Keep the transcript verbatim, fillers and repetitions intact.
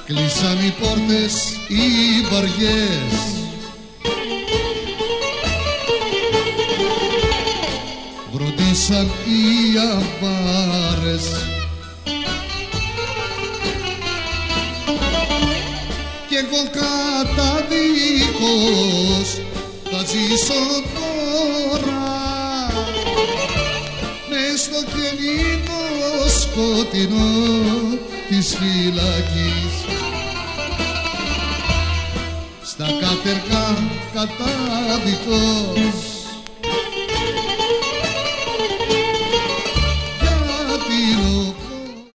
κλείσαν οι πόρτες οι βαριές. Βροντίσαν οι αμάρες κι εγώ καταδίκος θα ζήσω τώρα μες στο κενήνο σκοτεινό της φυλακής. Στα κατεργά κατάδικος